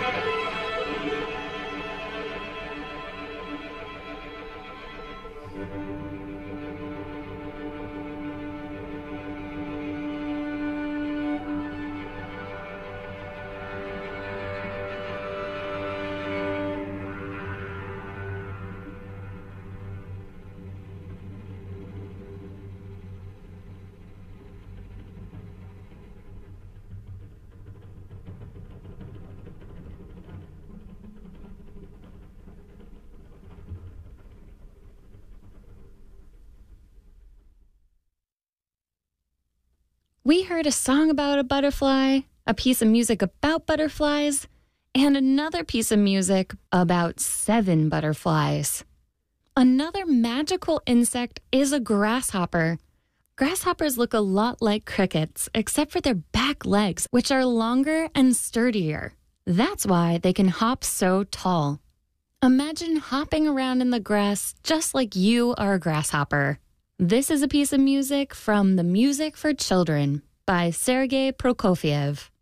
We heard a song about a butterfly, a piece of music about butterflies, and another piece of music about 7 butterflies. Another magical insect is a grasshopper. Grasshoppers look a lot like crickets, except for their back legs, which are longer and sturdier. That's why they can hop so tall. Imagine hopping around in the grass just like you are a grasshopper. This is a piece of music from The Music for Children by Sergei Prokofiev.